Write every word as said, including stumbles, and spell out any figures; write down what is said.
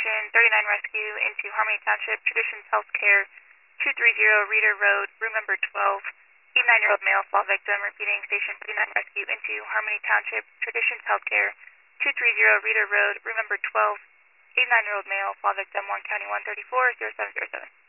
Station thirty-nine Rescue into Harmony Township, Traditions Healthcare, two three zero Reader Road, room number twelve, eighty-nine-year-old male fall victim, repeating Station thirty-nine Rescue into Harmony Township, Traditions Healthcare, two three zero Reader Road, room number twelve, eighty-nine-year-old male fall victim, Warren County one thirty-four, zero seven zero seven.